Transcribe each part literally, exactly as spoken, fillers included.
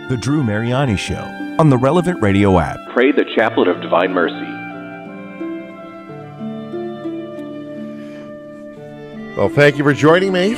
The Drew Mariani Show on the Relevant Radio app. Pray the Chaplet of Divine Mercy. Well, thank you for joining me.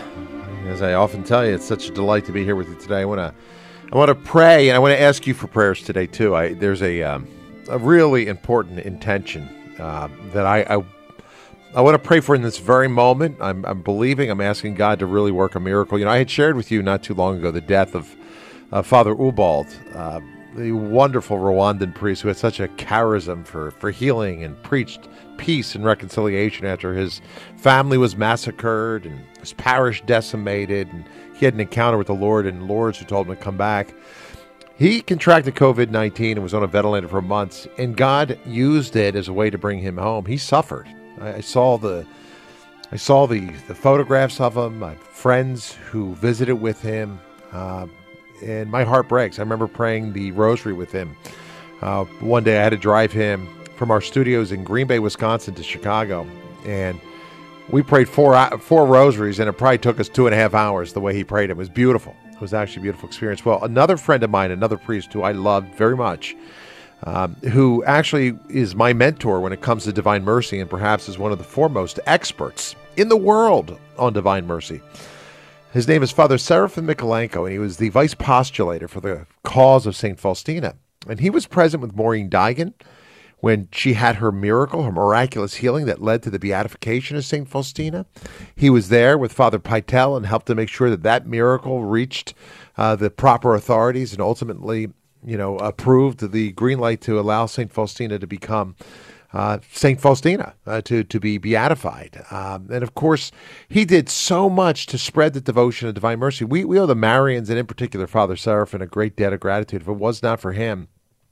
As I often tell you, it's such a delight to be here with you today. I want to, I want to pray, and I want to ask you for prayers today too. I, there's a, um, a really important intention uh, that I, I, I want to pray for in this very moment. I'm, I'm believing, I'm asking God to really work a miracle. You know, I had shared with you not too long ago the death of uh, Father Ubald, uh, the wonderful Rwandan priest who had such a charism for, for healing and preached peace and reconciliation after his family was massacred and his parish decimated, and he had an encounter with the Lord and Lords who told him to come back. He contracted covid nineteen and was on a ventilator for months, and God used it as a way to bring him home. He suffered. I, I saw the I saw the, the photographs of him. I had friends who visited with him, uh, and my heart breaks. I remember praying the rosary with him. Uh, one day I had to drive him from our studios in Green Bay, Wisconsin to Chicago, and we prayed four four rosaries, and it probably took us two and a half hours the way he prayed. It was beautiful. It was actually a beautiful experience. Well, another friend of mine, another priest who I loved very much, um, who actually is my mentor when it comes to Divine Mercy, and perhaps is one of the foremost experts in the world on Divine Mercy. His name is Father Seraphim Mikolenko, and he was the vice postulator for the cause of Saint Faustina. And he was present with Maureen Digan when she had her miracle, her miraculous healing that led to the beatification of Saint Faustina. He was there with Father Pytel and helped to make sure that that miracle reached uh, the proper authorities and ultimately, you know, approved the green light to allow Saint Faustina to become uh, Saint Faustina, uh, to, to be beatified. Um, and of course, he did so much to spread the devotion of Divine Mercy. We, we owe the Marians, and in particular Father Seraphim, a great debt of gratitude. If it was not for him,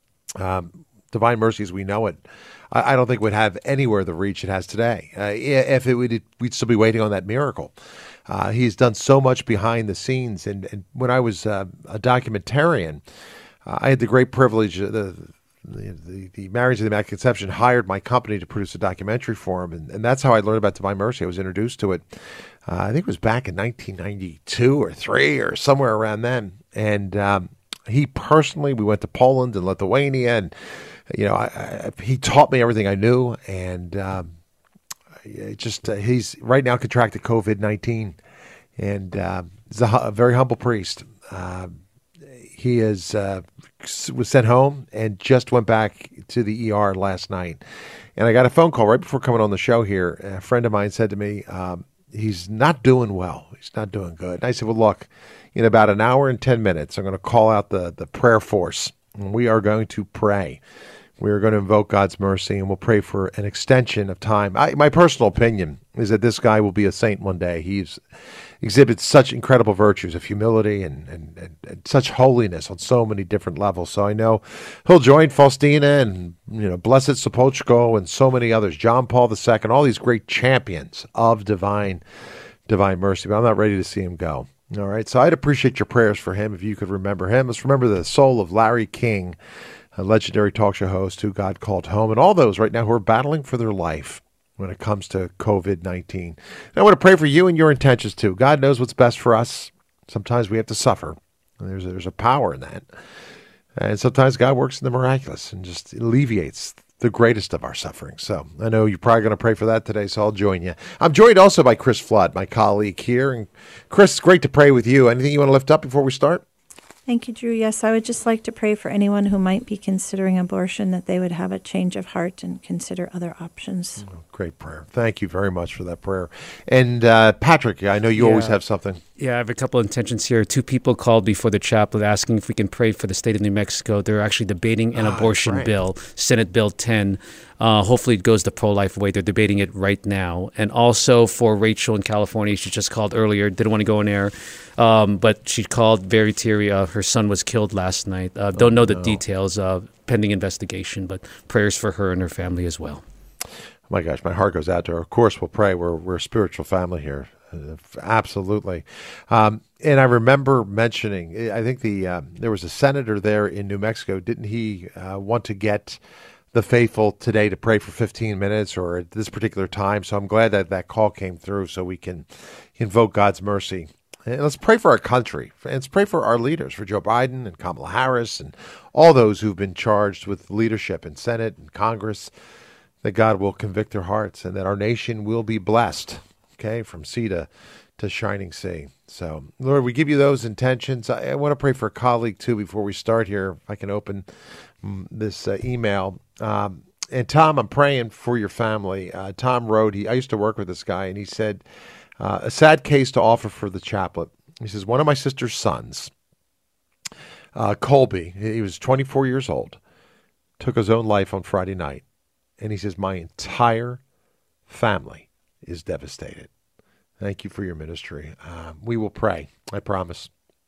um, Divine Mercy as we know it, I, I don't think would have anywhere the reach it has today. Uh, if it would, we'd still be waiting on that miracle. Uh, he's done so much behind the scenes. And, and when I was uh, a documentarian, uh, I had the great privilege, uh, the, the, the, the Marians of the Immaculate Conception hired my company to produce a documentary for him. And, and that's how I learned about Divine Mercy. I was introduced to it, uh, I think it was back in nineteen ninety-two or three or somewhere around then. And um, he personally, we went to Poland and Lithuania, and you know, I, I, he taught me everything I knew, and um, it just uh, he's right now contracted covid nineteen, and uh, he's a, a very humble priest. Uh, he is uh, was sent home and just went back to the E R last night, and I got a phone call right before coming on the show here. A friend of mine said to me, um, "He's not doing well. He's not doing good." And I said, "Well, look, in about an hour and ten minutes, I'm going to call out the the prayer force, and we are going to pray." We are going to invoke God's mercy, and we'll pray for an extension of time. I, my personal opinion is that this guy will be a saint one day. He's exhibits such incredible virtues of humility and, and, and, and such holiness on so many different levels. So I know he'll join Faustina and, you know, Blessed Sopochko and so many others, John Paul the Second, all these great champions of divine divine mercy. But I'm not ready to see him go. All right, so I'd appreciate your prayers for him if you could remember him. Let's remember the soul of Larry King, a legendary talk show host who God called home, and all those right now who are battling for their life when it comes to covid nineteen. And I want to pray for you and your intentions too. God knows what's best for us. Sometimes we have to suffer. There's, there's a power in that. And sometimes God works in the miraculous and just alleviates the greatest of our suffering. So I know you're probably going to pray for that today, so I'll join you. I'm joined also by Chris Flood, my colleague here. And Chris, great to pray with you. Anything you want to lift up before we start? Thank you, Drew. Yes, I would just like to pray for anyone who might be considering abortion, that they would have a change of heart and consider other options. Oh, great prayer. Thank you very much for that prayer. And uh, Patrick, I know you yeah. always have something. Yeah, I have a couple of intentions here. Two people called before the chaplet asking if we can pray for the state of New Mexico. They're actually debating an ah, abortion right. bill, Senate Bill ten. Uh, hopefully it goes the pro-life way. They're debating it right now. And also for Rachel in California, she just called earlier, didn't want to go on air, um, but she called very teary. Uh, her son was killed last night. Uh, don't oh, know the no. details, uh, pending investigation, but prayers for her and her family as well. Oh my gosh, my heart goes out to her. Of course, we'll pray. We're, we're a spiritual family here. Uh, absolutely. Um, and I remember mentioning, I think the uh, there was a senator there in New Mexico. Didn't he uh, want to get the faithful today to pray for fifteen minutes or at this particular time? So I'm glad that that call came through so we can invoke God's mercy And let's pray for our country. And let's pray for our leaders, for Joe Biden and Kamala Harris and all those who've been charged with leadership in Senate and Congress, that God will convict their hearts and that our nation will be blessed, okay, from sea to, to shining sea. So, Lord, we give you those intentions. I, I want to pray for a colleague, too, before we start here. If I can open mm, this uh, email. Um, and, Tom, I'm praying for your family. Uh, Tom wrote, he, I used to work with this guy, and he said, uh, a sad case to offer for the chaplet. He says, one of my sister's sons, uh, Colby, he was twenty-four years old, took his own life on Friday night. And he says, my entire family is devastated. Thank you for your ministry. Uh, we will pray, I promise,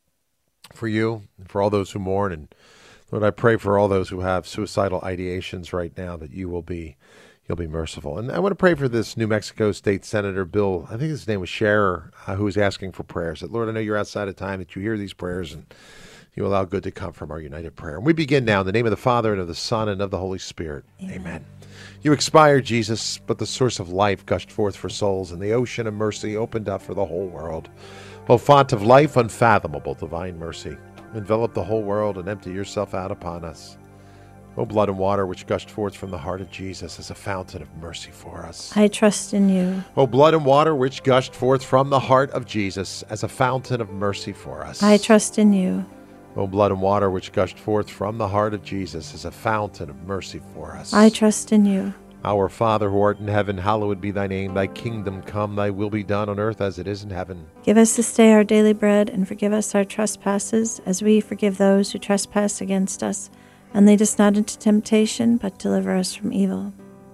for you and for all those who mourn. And Lord, I pray for all those who have suicidal ideations right now, that you will be, you'll be merciful. And I want to pray for this New Mexico State Senator Bill, I think his name was Scherer, uh, who is asking for prayers. That, Lord, I know you're outside of time, that you hear these prayers and you allow good to come from our united prayer. And we begin now in the name of the Father and of the Son and of the Holy Spirit. Amen. Amen. You expired, Jesus, but the source of life gushed forth for souls, and the ocean of mercy opened up for the whole world. O font of life, unfathomable divine mercy, envelop the whole world and empty yourself out upon us. O blood and water which gushed forth from the heart of Jesus as a fountain of mercy for us. I trust in you. O blood and water which gushed forth from the heart of Jesus as a fountain of mercy for us. I trust in you. O blood and water which gushed forth from the heart of Jesus as a fountain of mercy for us. I trust in you. Our Father who art in heaven, hallowed be thy name. Thy kingdom come, thy will be done on earth as it is in heaven. Give us this day our daily bread, and forgive us our trespasses, as we forgive those who trespass against us. And lead us not into temptation, but deliver us from evil.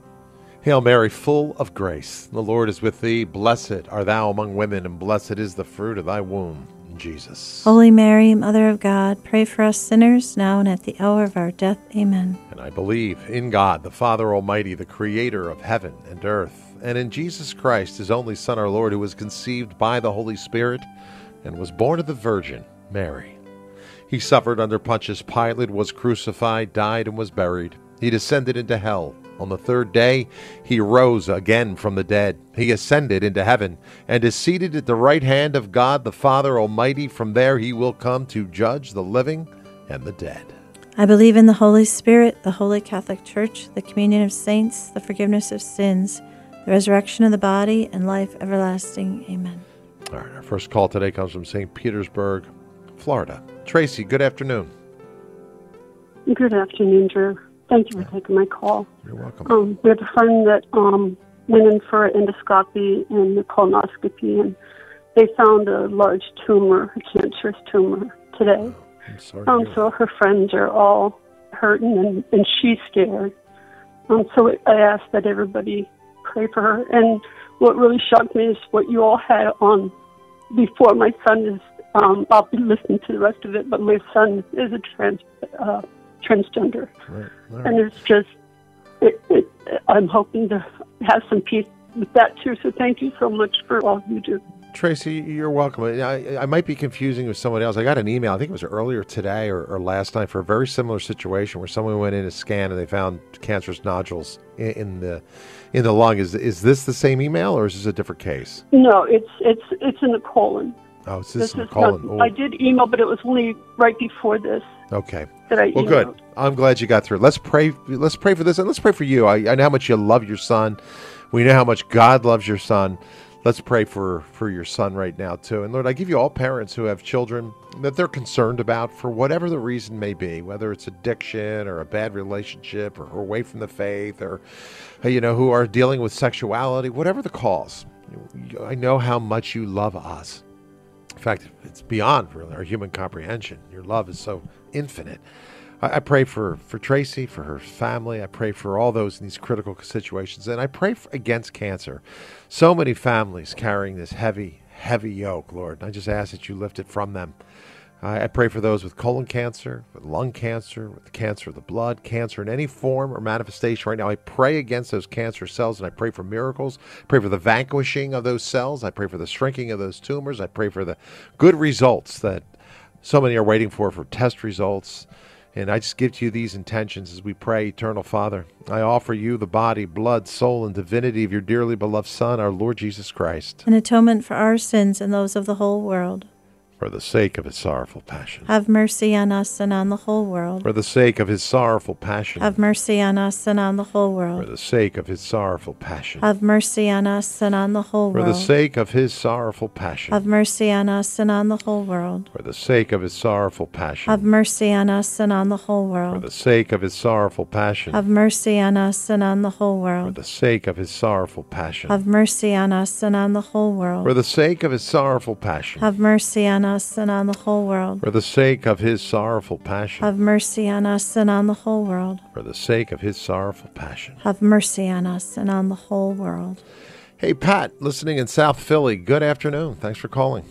Hail Mary, full of grace, the Lord is with thee. Blessed art thou among women, and blessed is the fruit of thy womb, Jesus. Holy Mary, Mother of God, pray for us sinners, now and at the hour of our death. Amen. And I believe in God, the Father Almighty, the creator of heaven and earth, and in Jesus Christ, his only Son, our Lord, who was conceived by the Holy Spirit and was born of the Virgin Mary. He suffered under Pontius Pilate, was crucified, died, and was buried. He descended into hell. On the third day, he rose again from the dead. He ascended into heaven and is seated at the right hand of God, the Father Almighty. From there he will come to judge the living and the dead. I believe in the Holy Spirit, the Holy Catholic Church, the communion of saints, the forgiveness of sins, the resurrection of the body, and life everlasting. Amen. All right, our first call today comes from Saint Petersburg, Florida. Tracy, good afternoon. Good afternoon, Drew. Thank you for taking my call. You're welcome. Um, we have a friend that um, went in for endoscopy and a colonoscopy, and they found a large tumor, a cancerous tumor, today. I'm sorry. Um, so her friends are all hurting, and, and she's scared. Um, so I asked that everybody pray for her. And what really shocked me is what you all had on before. My son is, um, I'll be listening to the rest of it, but my son is a trans. Uh, transgender. Right. Right. And it's just, it, it, I'm hoping to have some peace with that too. So thank you so much for all you do. Tracy, you're welcome. I, I might be confusing with someone else. I got an email, I think it was earlier today or, or last night, for a very similar situation where someone went in to scan and they found cancerous nodules in, in the in the lung. Is is this the same email or is this a different case? No, it's it's it's in the colon. Oh, it's This this, in is the colon. not, I did email, but it was only right before this Okay. that I Well, emailed. good. I'm glad you got through. Let's pray. Let's pray for this, and let's pray for you. I, I know how much you love your son. We know how much God loves your son. Let's pray for, for your son right now, too. And Lord, I give you all parents who have children that they're concerned about for whatever the reason may be, whether it's addiction or a bad relationship or away from the faith or, you know, who are dealing with sexuality, whatever the cause. I know how much you love us. In fact, it's beyond really our human comprehension. Your love is so infinite. I, I pray for, for Tracy, for her family. I pray for all those in these critical situations. And I pray for, against cancer. So many families carrying this heavy, heavy yoke, Lord. And I just ask that you lift it from them. I, I pray for those with colon cancer, with lung cancer, with the cancer of the blood, cancer in any form or manifestation right now. I pray against those cancer cells, and I pray for miracles. I pray for the vanquishing of those cells. I pray for the shrinking of those tumors. I pray for the good results that so many are waiting for, for test results. And I just give to you these intentions as we pray. Eternal Father, I offer you the body, blood, soul, and divinity of your dearly beloved Son, our Lord Jesus Christ, an atonement for our sins and those of the whole world. for the sake of his sorrowful passion. Have mercy on us and on the whole world. For the sake of his sorrowful passion. Have mercy on us and on the whole For world. the sake of his sorrowful passion. Have mercy on us and on the whole For world. the sake of his sorrowful passion. Have mercy on us and on the whole world. For the sake of his sorrowful passion. Have mercy on us and on the whole For world. the sake of his sorrowful passion. Have mercy on us and on the whole For world. the sake of his sorrowful passion. Have mercy on us and on the whole For world. the sake of his sorrowful passion. Have mercy on us and on the whole world. For the sake of his sorrowful passion. Have mercy on us and on the whole world. For the sake of his sorrowful passion. Have mercy on us and on the whole world. Hey, Pat, listening in South Philly, good afternoon. Thanks for calling.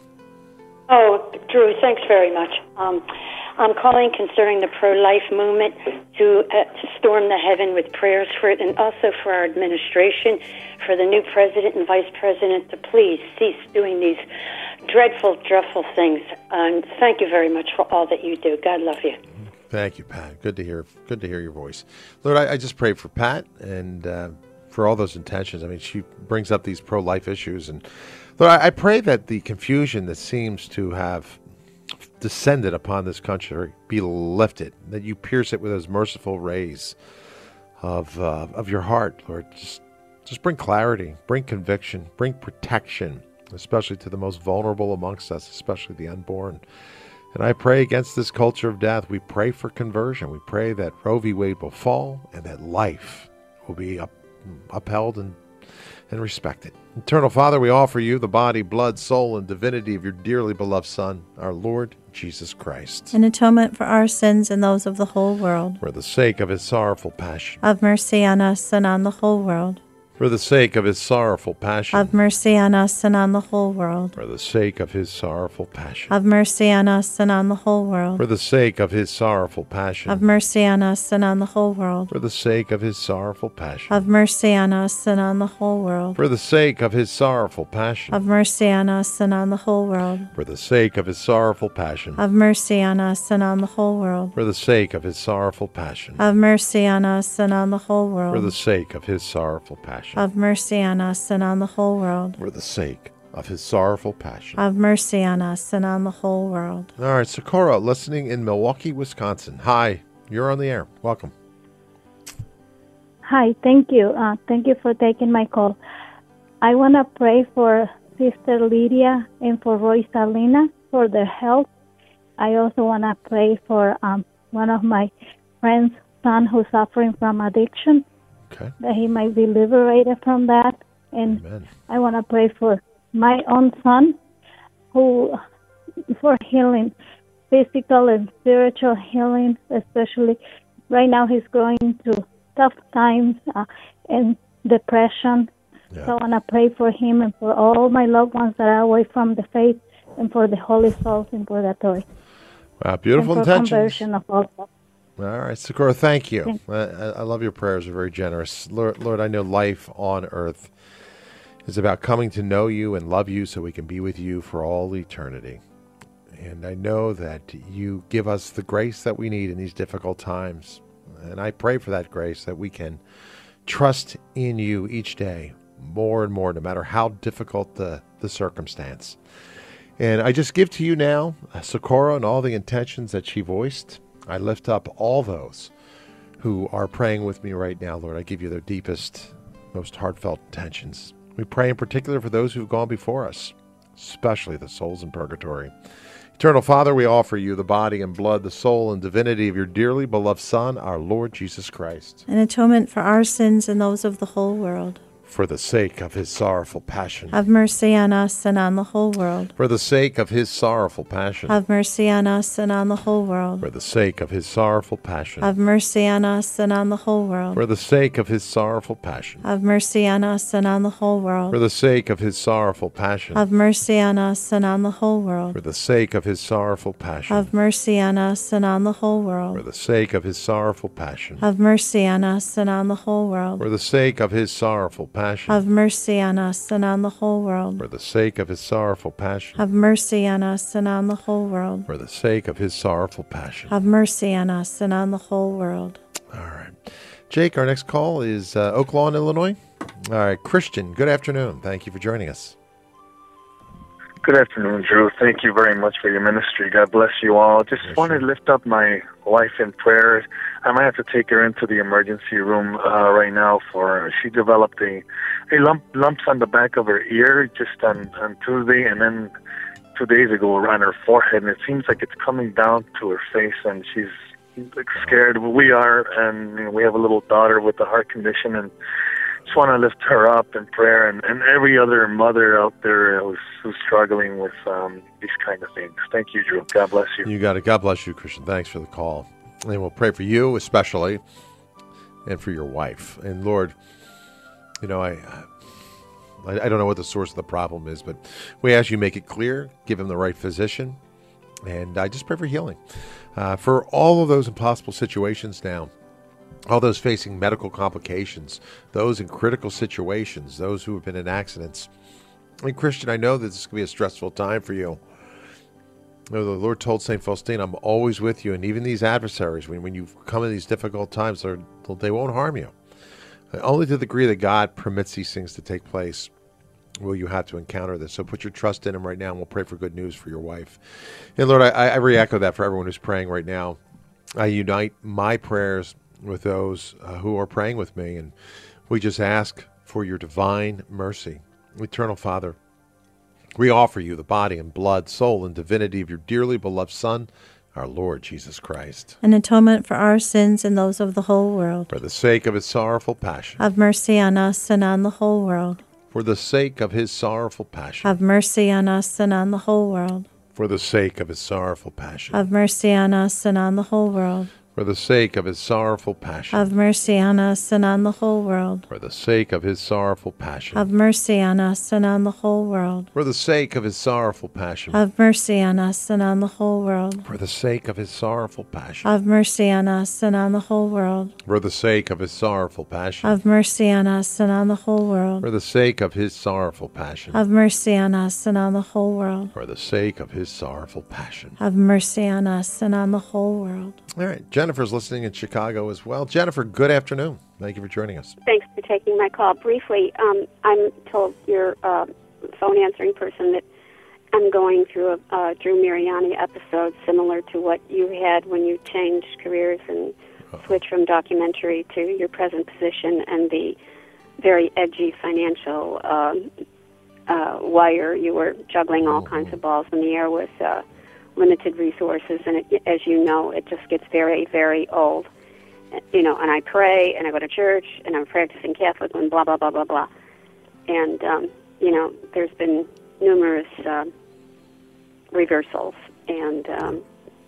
Oh, Drew, thanks very much. Um, I'm calling concerning the pro-life movement to, uh, to storm the heaven with prayers for it, and also for our administration, for the new president and vice president to please cease doing these dreadful, dreadful things. And thank you very much for all that you do. God love you. Thank you, Pat. Good to hear. Good to hear your voice, Lord. I, I just pray for Pat and uh, for all those intentions. I mean, she brings up these pro-life issues, and Lord, I, I pray that the confusion that seems to have descended upon this country be lifted. That you pierce it with those merciful rays of uh, of your heart, Lord. Just just bring clarity, bring conviction, bring protection, especially to the most vulnerable amongst us, especially the unborn. And I pray against this culture of death. We pray for conversion. We pray that Roe v. Wade will fall and that life will be up, upheld and, and respected. Eternal Father, we offer you the body, blood, soul, and divinity of your dearly beloved Son, our Lord Jesus Christ, An atonement for our sins and those of the whole world. for the sake of his sorrowful passion. Have mercy on us and on the whole world. For the sake of his sorrowful passion. Have mercy on us and on the whole world. For the sake of his sorrowful passion. Have mercy on us and on the whole world. For the sake of his sorrowful passion. Have mercy on us and on the whole world. For the sake of his sorrowful passion. Have mercy on us and on the whole world. For the sake of his sorrowful passion. Have mercy on us and on the whole world. For the sake of his sorrowful passion. Have mercy on us and on the whole world. For the sake of his sorrowful passion. Have mercy on us and on the whole world. For the sake of his sorrowful passion. Have mercy on us and on the whole world. For the sake of his sorrowful passion. Have mercy on us and on the whole world. All right, Socorro, listening in Milwaukee, Wisconsin. Hi, you're on the air. Welcome. Hi, thank you. Uh, thank you for taking my call. I want to pray for Sister Lydia and for Roy Salina for their health. I also want to pray for um, one of my friends' son who's suffering from addiction, Okay. that he might be liberated from that. And Amen. I want to pray for my own son, who for healing, physical and spiritual healing, especially right now he's going through tough times uh, and depression. Yeah. So I want to pray for him and for all my loved ones that are away from the faith, and for the holy souls in purgatory. Wow, beautiful and for intentions. conversion of all. All right, Socorro, thank you. Thank I, I I love your prayers. They're very generous. Lord, Lord, I know life on earth is about coming to know you and love you so we can be with you for all eternity. And I know that you give us the grace that we need in these difficult times. And I pray for that grace, that we can trust in you each day more and more, no matter how difficult the, the circumstance. And I just give to you now, Socorro, and all the intentions that she voiced. I lift up all those who are praying with me right now, Lord. I give you their deepest, most heartfelt intentions. We pray in particular for those who've gone before us, especially the souls in purgatory. Eternal Father, we offer you the body and blood, the soul and divinity of your dearly beloved Son, our Lord Jesus Christ, An atonement for our sins and those of the whole world. for the sake of his sorrowful passion. Have mercy on us and on the whole world. For the sake of his sorrowful passion. Have mercy on us and on the whole world. For the sake of his sorrowful passion. Have mercy on us and on the whole world. For the sake of his sorrowful passion. Have mercy on us and on the whole world. For the sake of his sorrowful passion. Have mercy on us and on the whole world. For the sake of his sorrowful passion. Have mercy on us and on the whole For world. the sake of his sorrowful passion. Have mercy on us and on the whole world. For the sake of his sorrowful passion. passion. Have mercy on us and on the whole world. For the sake of his sorrowful passion. Have mercy on us and on the whole world. For the sake of his sorrowful passion. Have mercy on us and on the whole world. All right. Jake, our next call is uh, Oak Lawn, Illinois. All right. Christian, good afternoon. Thank you for joining us. Good afternoon, Drew. Thank you very much for your ministry. God bless you all. Just yes, wanted to lift up my wife in prayer. I might have to take her into the emergency room uh, right now. For she developed a, a lump lumps on the back of her ear just on, on Tuesday, and then two days ago around her forehead, and it seems like it's coming down to her face, and she's like, scared. We are, and you know, we have a little daughter with a heart condition, and just want to lift her up in prayer, and, and every other mother out there who's, who's struggling with um, these kind of things. Thank you, Drew. God bless you. You got it. God bless you, Christian. Thanks for the call. And we'll pray for you especially and for your wife. And Lord, you know, I, I I don't know what the source of the problem is, but we ask you make it clear, give him the right physician, and I just pray for healing. Uh, for all of those impossible situations now, all those facing medical complications, those in critical situations, those who have been in accidents. And Christian, I know that this is going to be a stressful time for you. You know, the Lord told Saint Faustina, I'm always with you. And even these adversaries, when, when you come in these difficult times, they won't harm you. Only to the degree that God permits these things to take place will you have to encounter this. So put your trust in him right now, and we'll pray for good news for your wife. And Lord, I, I re-echo that for everyone who's praying right now. I unite my prayers with those uh, who are praying with me, and we just ask for your divine mercy. Eternal Father, we offer you the body and blood, soul, and divinity of your dearly beloved Son, our Lord Jesus Christ. An atonement for our sins and those of the whole world. For the sake of his sorrowful passion. Have mercy on us and on the whole world. For the sake of his sorrowful passion. Have mercy on us and on the whole world. For the sake of his sorrowful passion. Have mercy on us and on the whole world. For the sake of his sorrowful passion. Have mercy on us and on the whole world. For the sake of his sorrowful passion. Have mercy on us and on the whole world. For the sake of his sorrowful passion. Have mercy on us and on the whole world. For the sake of his sorrowful passion. Have mercy on us and on the whole world. For the sake of his sorrowful passion. Have mercy on us and on the whole world. For the sake of his sorrowful passion. Have mercy on us and on the whole world. For the sake of his sorrowful passion. Have mercy on us and on the whole world. All right. Jennifer's listening in Chicago as well. Jennifer, good afternoon. Thank you for joining us. Thanks for taking my call. Briefly, um, I'm told your uh, phone answering person that I'm going through a uh, Drew Mariani episode similar to what you had when you changed careers and Uh-oh. switched from documentary to your present position and the very edgy financial uh, uh, wire. You were juggling all mm-hmm. kinds of balls in the air with uh, limited resources, and it, as you know, it just gets very, very old. You know, and I pray, and I go to church, and I'm practicing Catholic, and blah, blah, blah, blah, blah. And, um, you know, there's been numerous uh, reversals, and um,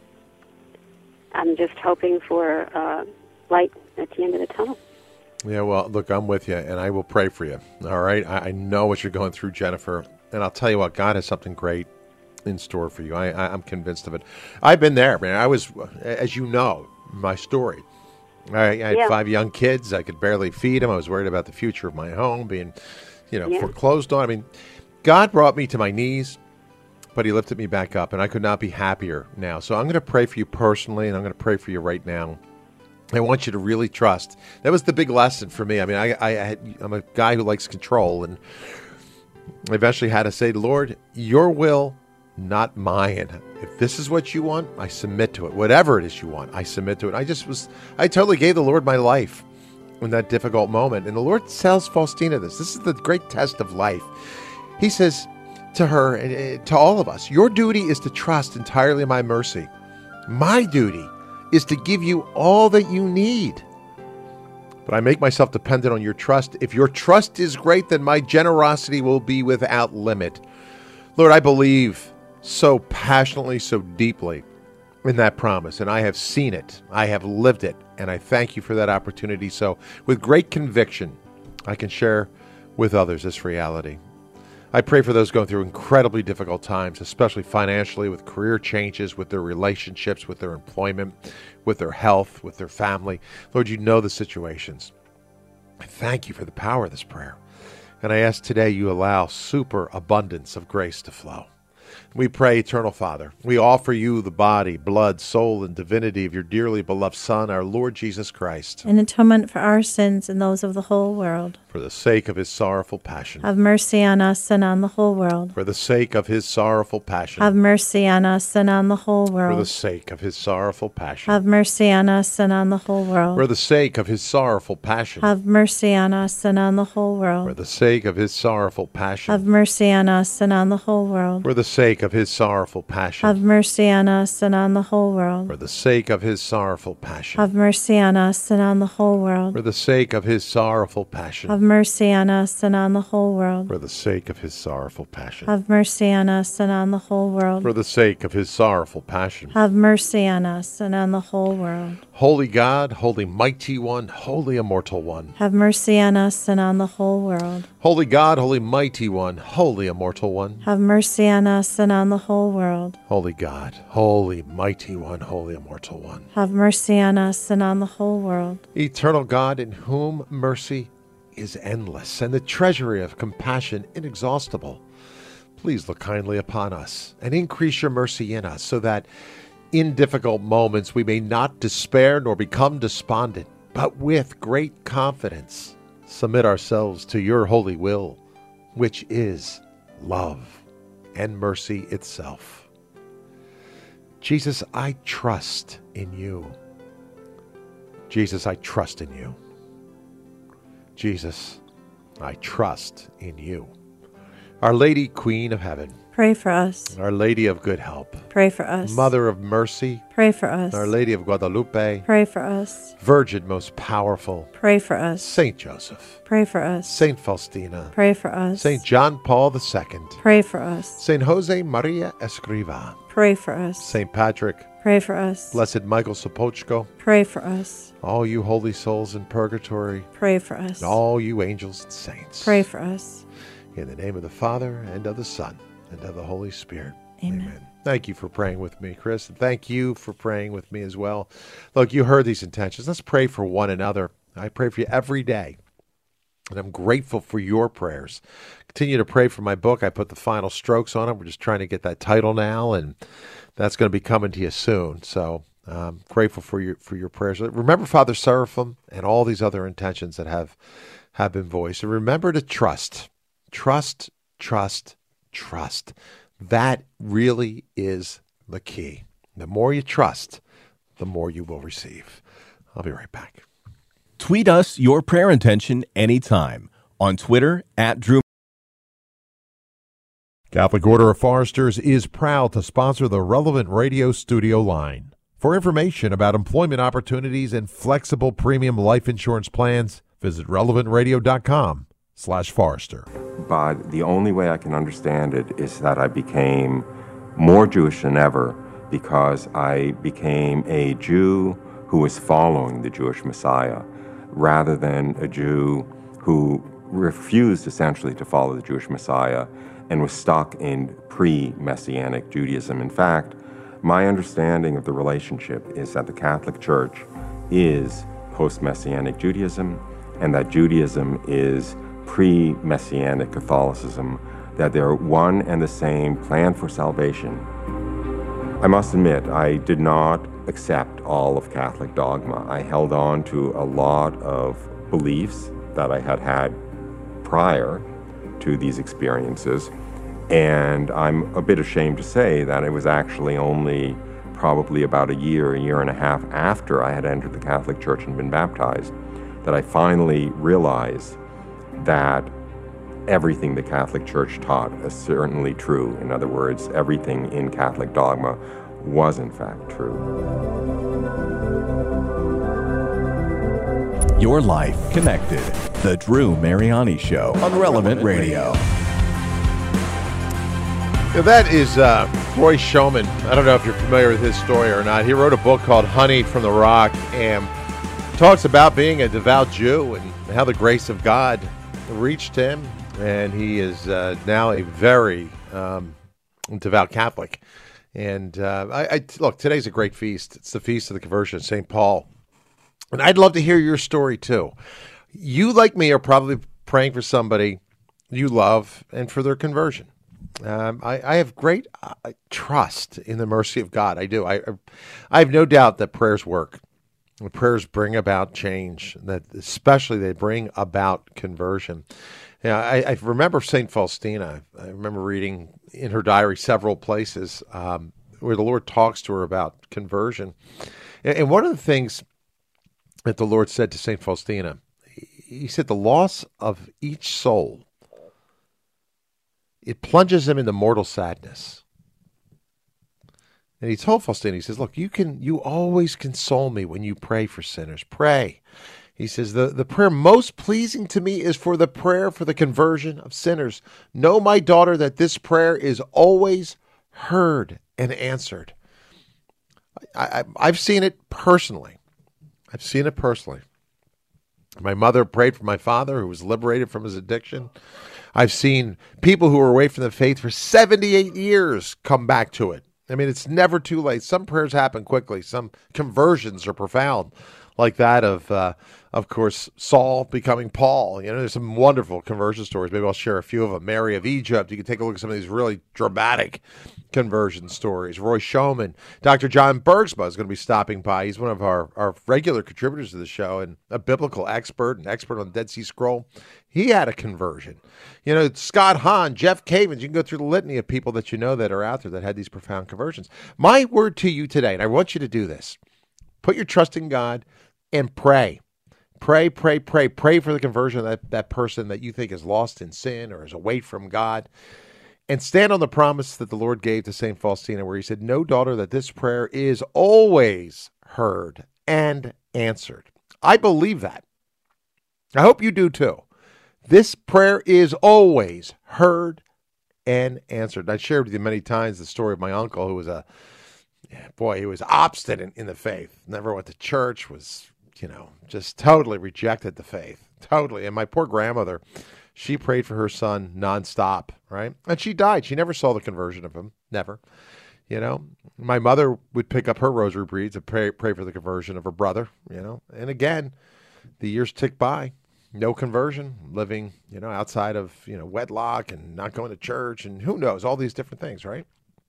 I'm just hoping for uh, light at the end of the tunnel. Yeah, well, look, I'm with you, and I will pray for you, all right? I, I know what you're going through, Jennifer, and I'll tell you what, God has something great in store for you. I, I, I'm convinced of it. I've been there, man. I was, as you know, my story. I, I had yeah. five young kids. I could barely feed them. I was worried about the future of my home being, you know, yeah. foreclosed on. I mean, God brought me to my knees, but he lifted me back up, and I could not be happier now. So I'm going to pray for you personally, and I'm going to pray for you right now. I want you to really trust. That was the big lesson for me. I mean, I, I had, I'm a guy who likes control, and I eventually had to say, Lord, your will, not mine. If this is what you want, I submit to it. Whatever it is you want, I submit to it. I just was, I totally gave the Lord my life in that difficult moment. And the Lord tells Faustina this. This is the great test of life. He says to her and to all of us, your duty is to trust entirely in my mercy. My duty is to give you all that you need. But I make myself dependent on your trust. If your trust is great, then my generosity will be without limit. Lord, I believe so passionately, so deeply in that promise, and I have seen it. I have lived it, and I thank you for that opportunity. So with great conviction, I can share with others this reality. I pray for those going through incredibly difficult times, especially financially, with career changes, with their relationships, with their employment, with their health, with their family. Lord, you know the situations. I thank you for the power of this prayer. And I ask today you allow super abundance of grace to flow. We pray, Eternal Father, we offer you the body, blood, soul, and divinity of your dearly beloved Son, our Lord Jesus Christ, in atonement for our sins and those of the whole world. for the sake of his sorrowful passion. Have mercy on us and on the whole world. For the sake of his sorrowful passion. Have mercy on us and on the whole For world. the sake of his sorrowful passion. Have mercy on us and on the whole world. For the sake of his sorrowful passion. Have mercy on us and on the whole world. For the sake of his sorrowful passion. Have mercy on us and on the whole world. For the sake of his sorrowful passion. Have mercy on us and on the whole world. For the sake of his sorrowful passion. Have mercy on us and on the whole world. For the sake of his sorrowful passion. Have mercy on us and on the whole world. For the sake of his sorrowful passion. Have mercy on us and on the whole world. For the sake of his sorrowful passion. Have mercy on us and on the whole world. Holy God, holy mighty one, holy immortal one. Have mercy on us and on the whole world. Holy God, holy mighty one, holy immortal one. Have mercy on us and on the whole world. Holy God, holy mighty one, holy immortal one. Have mercy on us and on the whole world. Eternal God, in whom mercy is endless and the treasury of compassion inexhaustible, please look kindly upon us and increase your mercy in us, so that in difficult moments we may not despair nor become despondent, but with great confidence submit ourselves to your holy will, which is love and mercy itself. Jesus, I trust in you. Jesus, I trust in you. Jesus, I trust in you. Our Lady, Queen of Heaven, Pray for us. Our Lady of Good Help, Pray for us. Mother of Mercy, Pray for us. Our Lady of Guadalupe, Pray for us. Virgin most powerful, Pray for us. Saint Joseph, Pray for us. Saint Faustina, Pray for us. Saint John Paul the Second, Pray for us. Saint Jose Maria Escriva, Pray for us. Saint Patrick, Pray for us. Blessed Michael Sopochko, Pray for us. all you holy souls in purgatory, Pray for us. and all you angels and saints. Pray for us. In the name of the Father, and of the Son, and of the Holy Spirit. Amen. Amen. Thank you for praying with me, Chris. And thank you for praying with me as well. Look, you heard these intentions. Let's pray for one another. I pray for you every day. And I'm grateful for your prayers. Continue to pray for my book. I put the final strokes on it. We're just trying to get that title now, and that's going to be coming to you soon. So I'm grateful for your for your prayers. Remember Father Seraphim and all these other intentions that have, have been voiced. And remember to trust. Trust, trust, trust. That really is the key. The more you trust, the more you will receive. I'll be right back. Tweet us your prayer intention anytime on Twitter at Drew. Catholic Order of Foresters is proud to sponsor the Relevant Radio studio line. For information about employment opportunities and flexible premium life insurance plans, visit relevant radio dot com slash Forester. But the only way I can understand it is that I became more Jewish than ever because I became a Jew who was following the Jewish Messiah rather than a Jew who refused essentially to follow the Jewish Messiah and was stuck in pre-Messianic Judaism. In fact, my understanding of the relationship is that the Catholic Church is post-Messianic Judaism and that Judaism is pre-Messianic Catholicism, that they're one and the same plan for salvation. I must admit, I did not accept all of Catholic dogma. I held on to a lot of beliefs that I had had prior to these experiences, and I'm a bit ashamed to say that it was actually only probably about a year, a year and a half after I had entered the Catholic Church and been baptized, that I finally realized that everything the Catholic Church taught is certainly true. In other words, everything in Catholic dogma was in fact true. Your life connected. The Drew Mariani Show on Relevant Radio. Now that is uh, Roy Schoeman. I don't know if you're familiar with his story or not. He wrote a book called Honey from the Rock and talks about being a devout Jew and how the grace of God reached him, and he is uh, now a very um, devout Catholic. And uh, I, I look, today's a great feast. It's the feast of the conversion of Saint Paul, and I'd love to hear your story too. You, like me, are probably praying for somebody you love and for their conversion. Um, I, I have great uh, trust in the mercy of God. I do. I, I have no doubt that prayers work. Prayers bring about change, that especially they bring about conversion. Yeah, I, I remember Saint Faustina. I remember reading in her diary several places um, where the Lord talks to her about conversion. And, and one of the things that the Lord said to Saint Faustina, he said, the loss of each soul, it plunges them into mortal sadness. And he told Faustina, he says, look, you can, you always console me when you pray for sinners. Pray. He says, the, the prayer most pleasing to me is for the prayer for the conversion of sinners. Know, my daughter, that this prayer is always heard and answered. I, I, I've seen it personally. I've seen it personally. My mother prayed for my father, who was liberated from his addiction. I've seen people who were away from the faith for seventy-eight years come back to it. I mean, it's never too late. Some prayers happen quickly. Some conversions are profound, like that of, uh, of course, Saul becoming Paul. You know, there's some wonderful conversion stories. Maybe I'll share a few of them. Mary of Egypt. You can take a look at some of these really dramatic conversion stories. Roy Schoeman. Doctor John Bergsma is going to be stopping by. He's one of our, our regular contributors to the show and a biblical expert, an expert on the Dead Sea Scroll. He had a conversion. You know, Scott Hahn, Jeff Cavins, you can go through the litany of people that you know that are out there that had these profound conversions. My word to you today, and I want you to do this, put your trust in God and pray. Pray, pray, pray. Pray for the conversion of that, that person that you think is lost in sin or is away from God. And stand on the promise that the Lord gave to Saint Faustina, where he said, know, daughter, that this prayer is always heard and answered. I believe that. I hope you do too. This prayer is always heard and answered. I shared with you many times the story of my uncle, who was a, boy, he was obstinate in the faith. Never went to church, was, you know, just totally rejected the faith. Totally. And my poor grandmother, she prayed for her son nonstop, right? And she died. She never saw the conversion of him. Never. You know, my mother would pick up her rosary beads and pray, pray for the conversion of her brother, you know. And again, the years tick by. No conversion, living, you know, outside of, you know, wedlock and not going to church and who knows, all these different things, right?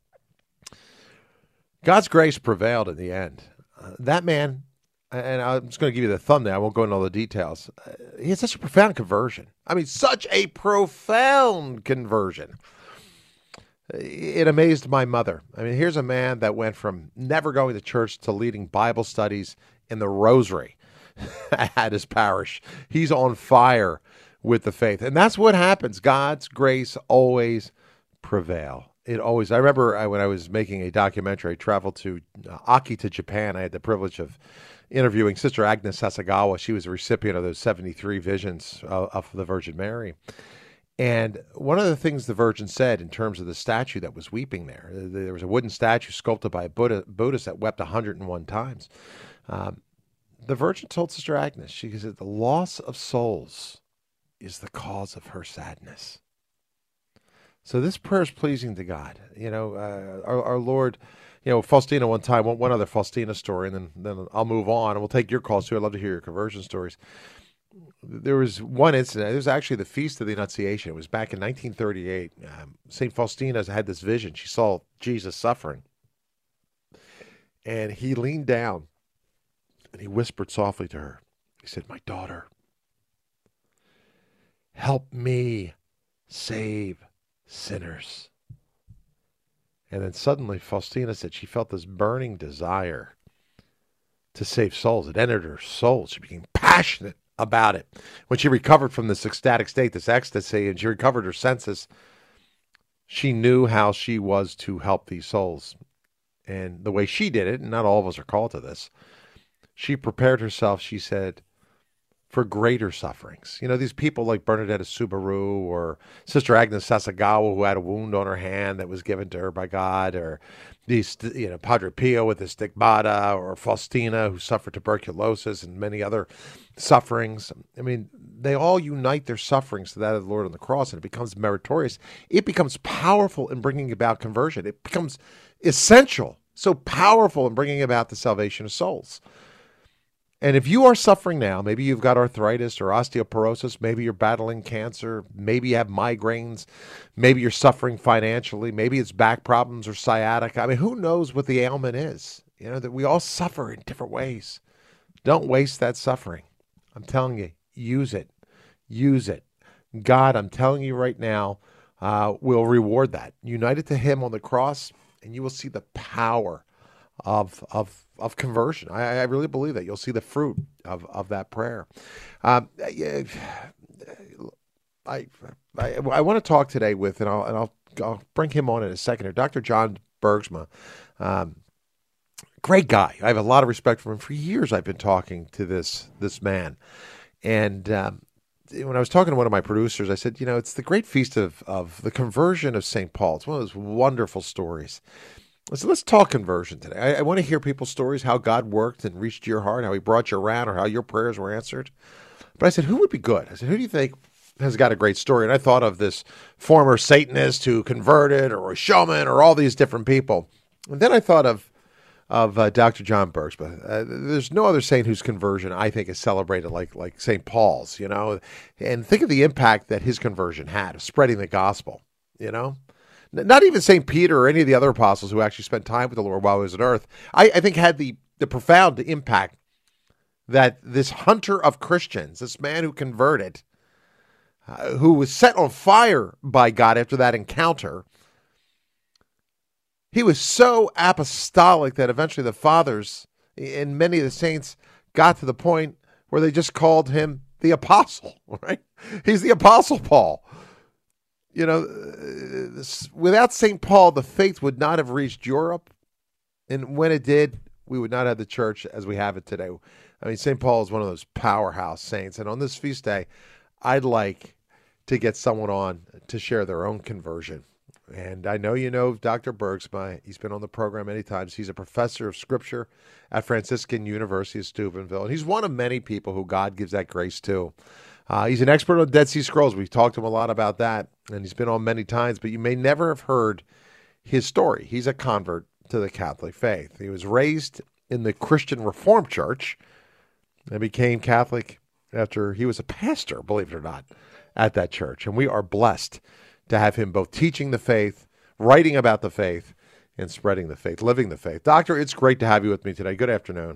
God's grace prevailed in the end. Uh, that man, and I'm just going to give you the thumbnail, I won't go into all the details. Uh, he had such a profound conversion. I mean, such a profound conversion. It amazed my mother. I mean, here's a man that went from never going to church to leading Bible studies in the rosary at his parish. He's on fire with the faith. And that's what happens. God's grace always prevail. It always. I remember I, when I was making a documentary, I traveled to uh, Akita, Japan. I had the privilege of interviewing Sister Agnes Sasagawa. She was a recipient of those seventy-three visions of, of the Virgin Mary. And one of the things the Virgin said in terms of the statue that was weeping there, there was a wooden statue sculpted by a Buddha, Buddhist that wept one hundred and one times. Um, The Virgin told Sister Agnes, she said, the loss of souls is the cause of her sadness. So this prayer is pleasing to God. You know, uh, our, our Lord, you know, Faustina one time, one, one other Faustina story, and then, then I'll move on, and we'll take your calls too. I'd love to hear your conversion stories. There was one incident. It was actually the Feast of the Annunciation. It was back in nineteen thirty-eight. Um, Saint Faustina had this vision. She saw Jesus suffering. And he leaned down and he whispered softly to her. He said, my daughter, help me save sinners. And then suddenly Faustina said she felt this burning desire to save souls. It entered her soul. She became passionate about it. When she recovered from this ecstatic state, this ecstasy, and she recovered her senses, she knew how she was to help these souls. And the way she did it, and not all of us are called to this, she prepared herself, she said, for greater sufferings. You know, these people like Bernadette Subaru or Sister Agnes Sasagawa, who had a wound on her hand that was given to her by God, or these, you know, Padre Pio with the stigmata, or Faustina, who suffered tuberculosis and many other sufferings. I mean, they all unite their sufferings to that of the Lord on the cross, and it becomes meritorious. It becomes powerful in bringing about conversion. It becomes essential, so powerful in bringing about the salvation of souls. And if you are suffering now, maybe you've got arthritis or osteoporosis, maybe you're battling cancer, maybe you have migraines, maybe you're suffering financially, maybe it's back problems or sciatica. I mean, who knows what the ailment is? You know, that we all suffer in different ways. Don't waste that suffering. I'm telling you, use it. Use it. God, I'm telling you right now, uh, will reward that. Unite it to him on the cross, and you will see the power of of of conversion. I, I really believe that. You'll see the fruit of, of that prayer. Um, I, I, I, I want to talk today with, and I'll, and I'll, I'll bring him on in a second here, Doctor John Bergsma. Um, great guy. I have a lot of respect for him. For years I've been talking to this this man. And um, when I was talking to one of my producers, I said, you know, it's the great feast of, of the conversion of Saint Paul. It's one of those wonderful stories. So let's talk conversion today. I, I want to hear people's stories, how God worked and reached your heart, how he brought you around, or how your prayers were answered. But I said, who would be good? I said, who do you think has got a great story? And I thought of this former Satanist who converted, or a shaman, or all these different people. And then I thought of of uh, Doctor John Bergsma. Uh, there's no other saint whose conversion I think is celebrated like like Saint Paul's, you know. And think of the impact that his conversion had of spreading the gospel, you know. Not even Saint Peter or any of the other apostles who actually spent time with the Lord while he was on earth, I, I think had the, the profound impact that this hunter of Christians, this man who converted, uh, who was set on fire by God after that encounter, he was so apostolic that eventually the fathers and many of the saints got to the point where they just called him the apostle, right? He's the Apostle Paul. You know, without Saint Paul, the faith would not have reached Europe. And when it did, we would not have the church as we have it today. I mean, Saint Paul is one of those powerhouse saints. And on this feast day, I'd like to get someone on to share their own conversion. And I know you know Doctor Bergsma. He's been on the program many times. He's a professor of scripture at Franciscan University of Steubenville. And he's one of many people who God gives that grace to. Uh, he's an expert on Dead Sea Scrolls. We've talked to him a lot about that, and he's been on many times, but you may never have heard his story. He's a convert to the Catholic faith. He was raised in the Christian Reformed Church and became Catholic after he was a pastor, believe it or not, at that church. And we are blessed to have him both teaching the faith, writing about the faith, and spreading the faith, living the faith. Doctor, it's great to have you with me today. Good afternoon.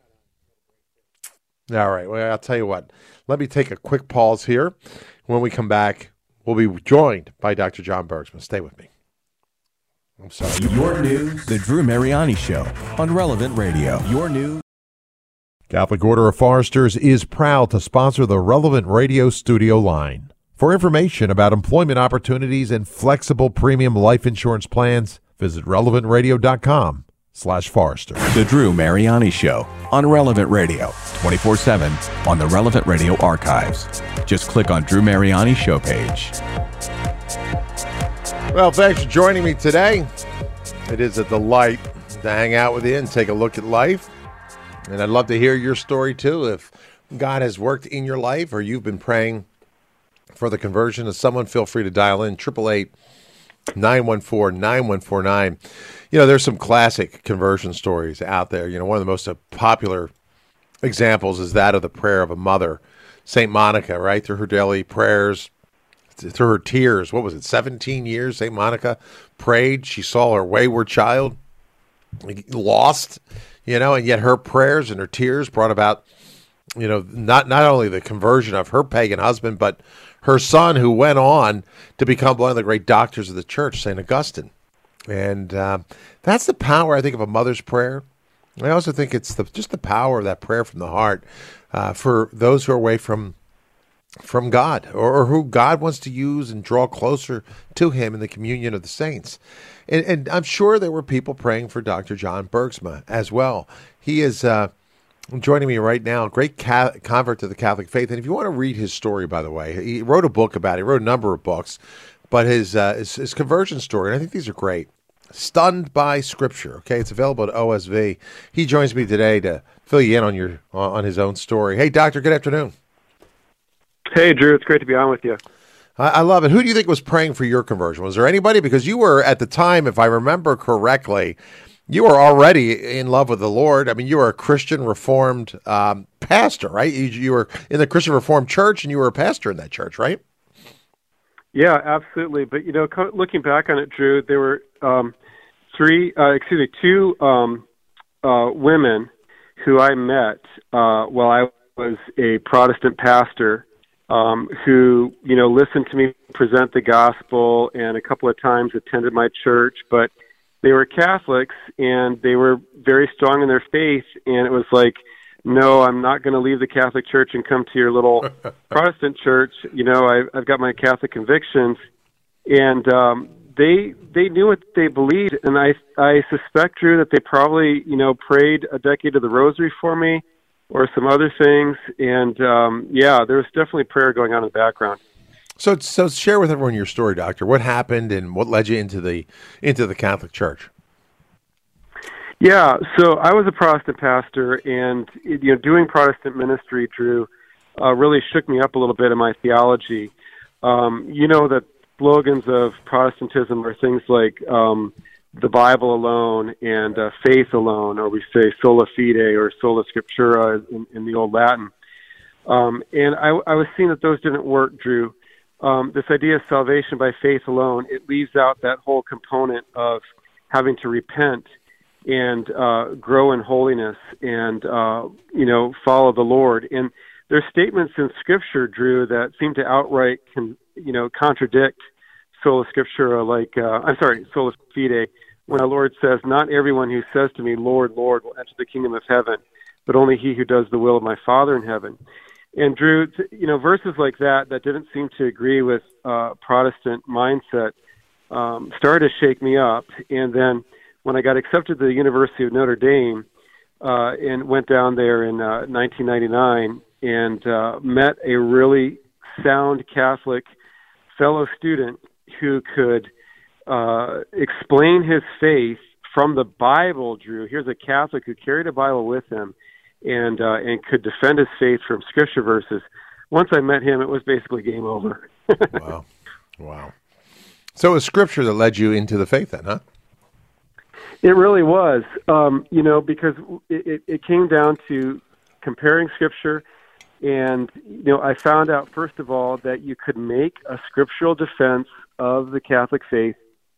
All right. Well, I'll tell you what. Let me take a quick pause here. When we come back, we'll be joined by Doctor John Bergsma. Stay with me. I'm sorry. Your news. The Drew Mariani Show on Relevant Radio. Your news. Catholic Order of Foresters is proud to sponsor the Relevant Radio studio line. For information about employment opportunities and flexible premium life insurance plans, visit relevant radio dot com. slash Forrester. The Drew Mariani Show on Relevant Radio, twenty-four seven on the Relevant Radio archives. Just click on Drew Mariani Show page. Well, thanks for joining me today. It is a delight to hang out with you and take a look at life. And I'd love to hear your story, too. If God has worked in your life or you've been praying for the conversion of someone, feel free to dial in, eight eight eight, nine one four, nine one four nine. You know, there's some classic conversion stories out there. You know, one of the most popular examples is that of the prayer of a mother, Saint Monica, right? Through her daily prayers, through her tears. What was it, seventeen years Saint Monica prayed. She saw her wayward child lost, you know, and yet her prayers and her tears brought about, you know, not, not only the conversion of her pagan husband, but her son, who went on to become one of the great doctors of the church, Saint Augustine. And uh, that's the power, I think, of a mother's prayer. I also think it's the, just the power of that prayer from the heart uh, for those who are away from from God, or, or who God wants to use and draw closer to him in the communion of the saints. And, and I'm sure there were people praying for Doctor John Bergsma as well. He is uh, joining me right now, great ca- convert to the Catholic faith. And if you want to read his story, by the way, he wrote a book about it. He wrote a number of books. But his, uh, his his conversion story, and I think these are great. Stunned by Scripture. Okay, it's available at O S V. He joins me today to fill you in on your on his own story. Hey, Doctor, good afternoon. Hey, Drew. It's great to be on with you. I, I love it. Who do you think was praying for your conversion? Was there anybody? Because you were at the time, if I remember correctly, You are already in love with the Lord. I mean, you are a Christian Reformed um, pastor, right? You, you were in the Christian Reformed church, and you were a pastor in that church, right? Yeah, absolutely. But, you know, co- looking back on it, Drew, there were um, three, uh, excuse me, two um, uh, women who I met uh, while I was a Protestant pastor um, who, you know, listened to me present the gospel and a couple of times attended my church, but they were Catholics and they were very strong in their faith, and it was like, no, I'm not going to leave the Catholic Church and come to your little Protestant church. You know, I, I've got my Catholic convictions, and um, they they knew what they believed, and I I suspect, Drew, that they probably you know prayed a decade of the Rosary for me, or some other things, and um, yeah, there was definitely prayer going on in the background. So so share with everyone your story, Doctor. What happened and what led you into the into the Catholic Church? Yeah, so I was a Protestant pastor, and you know, doing Protestant ministry, Drew, uh, really shook me up a little bit in my theology. Um, you know, the slogans of Protestantism are things like um, the Bible alone and uh, faith alone, or we say sola fide or sola scriptura in, in the old Latin. Um, and I, I was seeing that those didn't work, Drew. Um, this idea of salvation by faith alone, it leaves out that whole component of having to repent and uh, grow in holiness and, uh, you know, follow the Lord. And there's statements in Scripture, Drew, that seem to outright, can, you know, contradict sola scriptura, like, uh, I'm sorry, sola fide, when our Lord says, not everyone who says to me, Lord, Lord, will enter the kingdom of heaven, but only he who does the will of my Father in heaven. And Drew, you know, verses like that, that didn't seem to agree with uh, Protestant mindset, um, started to shake me up. And then when I got accepted to the University of Notre Dame uh, and went down there in uh, nineteen ninety-nine and uh, met a really sound Catholic fellow student who could uh, explain his faith from the Bible, Drew. Here's a Catholic who carried a Bible with him and uh, and could defend his faith from Scripture verses. Once I met him, it was basically game over. Wow. Wow. So it was Scripture that led you into the faith then, huh? It really was, um, you know, because it, it, it came down to comparing Scripture, and, you know, I found out, first of all, that you could make a scriptural defense of the Catholic faith,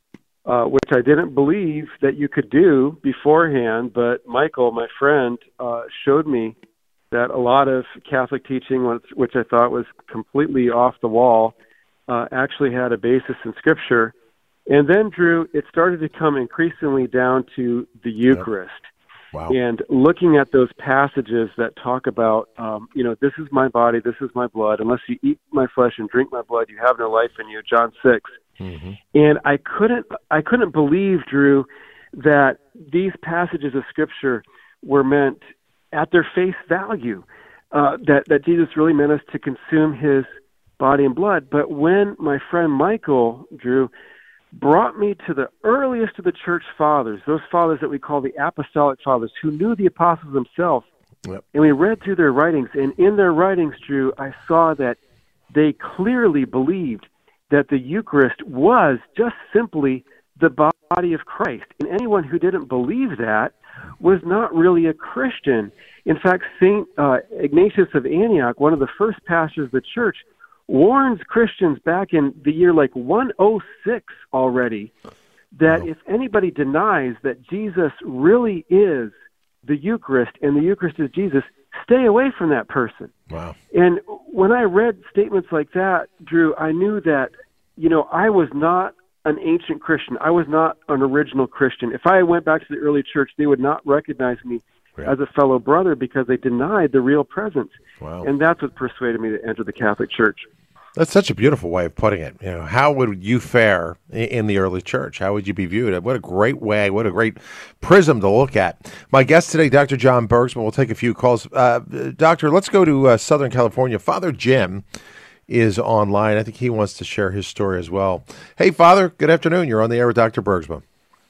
uh, which I didn't believe that you could do beforehand, but Michael, my friend, uh, showed me that a lot of Catholic teaching, which I thought was completely off the wall, uh, actually had a basis in Scripture. And then, Drew, it started to come increasingly down to the Eucharist. Wow. And looking at those passages that talk about, um, you know, this is my body, this is my blood. Unless you eat my flesh and drink my blood, you have no life in you, John six. Mm-hmm. And I couldn't, I couldn't believe, Drew, that these passages of Scripture were meant at their face value, uh, that, that Jesus really meant us to consume his body and blood. But when my friend Michael, Drew, brought me to the earliest of the church fathers, those fathers that we call the apostolic fathers, who knew the apostles themselves. Yep. And we read through their writings, and in their writings, Drew, I saw that they clearly believed that the Eucharist was just simply the body of Christ. And anyone who didn't believe that was not really a Christian. In fact, Saint uh, Ignatius of Antioch, one of the first pastors of the church, warns Christians back in the year like one oh six already that wow. if anybody denies that Jesus really is the Eucharist and the Eucharist is Jesus, stay away from that person. Wow. And when I read statements like that, Drew, I knew that, you know, I was not an ancient Christian. I was not an original Christian. If I went back to the early church, they would not recognize me right. as a fellow brother because they denied the real presence. Wow. And that's what persuaded me to enter the Catholic Church. That's such a beautiful way of putting it. You know, how would you fare in the early church? How would you be viewed? What a great way, what a great prism to look at. My guest today, Doctor John Bergsma. We'll take a few calls. Uh, doctor, let's go to uh, Southern California. Father Jim is online. I think he wants to share his story as well. Hey, Father, good afternoon. You're on the air with Doctor Bergsma.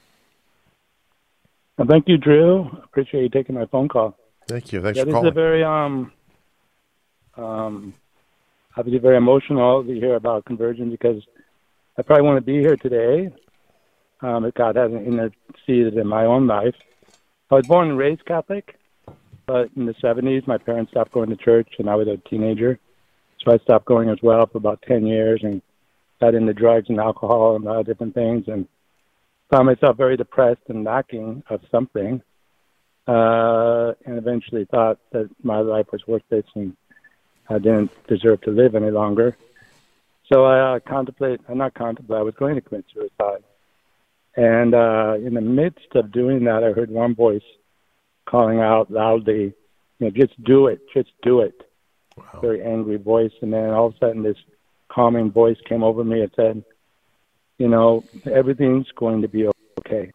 Well, thank you, Drew. Appreciate you taking my phone call. Thank you. Thanks yeah, for this calling. is a very, um, um, obviously very emotional to hear about conversion because I probably want to be here today. um, if God hasn't interceded in my own life. I was born and raised Catholic, but in the seventies, my parents stopped going to church, and I was a teenager. So I stopped going as well for about ten years and got into drugs and alcohol and other different things, and found myself very depressed and lacking of something, uh, and eventually thought that my life was worthless and I didn't deserve to live any longer. So I uh, contemplate, uh, not contemplate, I was going to commit suicide. And uh, in the midst of doing that, I heard one voice calling out loudly, you know, just do it, just do it. Wow. Very angry voice. And then all of a sudden this calming voice came over me and said, you know, everything's going to be okay.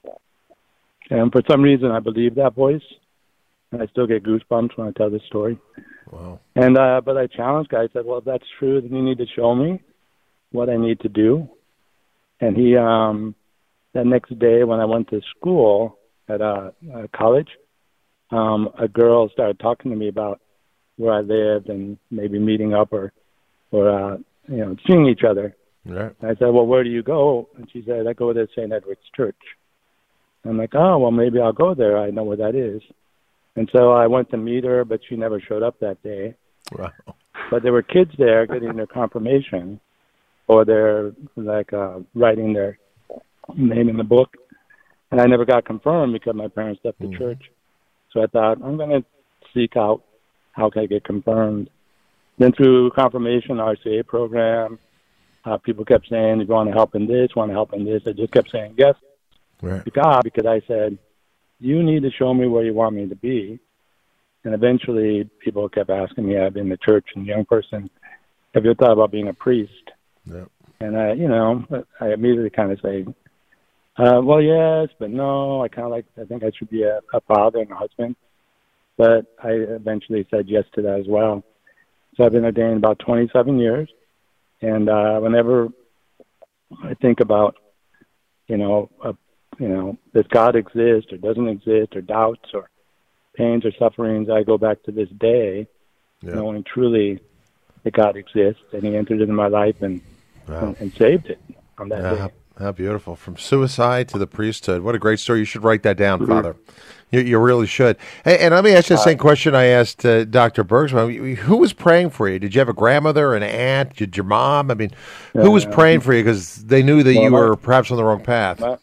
And for some reason, I believe that voice, and I still get goosebumps when I tell this story. Wow. And uh, but I challenged God. I said, well, if that's true, then you need to show me what I need to do. And he, um, that next day when I went to school at uh, uh, college, um, a girl started talking to me about where I lived and maybe meeting up or, or uh, you know, seeing each other. Right. I said, well, where do you go? And she said, I go to Saint Edward's Church. I'm like, oh, well, maybe I'll go there. I know where that is. And so I went to meet her, but she never showed up that day. Wow. But there were kids there getting their confirmation, or they're like uh, writing their name in the book. And I never got confirmed because my parents left the mm. church. So I thought, I'm going to seek out how can I get confirmed. Then through confirmation, R C A program, uh, people kept saying, if you want to help in this, want to help in this. I just kept saying yes right. to God, because I said, you need to show me where you want me to be. And eventually people kept asking me, I've been in the church and young person, have you thought about being a priest? Yep. And I, you know, I immediately kind of say, uh, well, yes, but no, I kind of like, I think I should be a, a father and a husband. But I eventually said yes to that as well. So I've been ordained about twenty-seven years. And uh, whenever I think about, you know, a, you know, does God exist or doesn't exist, or doubts or pains or sufferings, I go back to this day, yeah. knowing truly that God exists, and he entered into my life and, wow. and, and saved it on that yeah, day. How, how beautiful. From suicide to the priesthood. What a great story. You should write that down, mm-hmm. Father. You, you really should. Hey, and let me ask you the same uh, question I asked uh, Doctor Bergsman. Who was praying for you? Did you have a grandmother, an aunt? Did your mom? I mean, who uh, was praying for you? Because they knew that well, you were my, perhaps on the wrong path. My,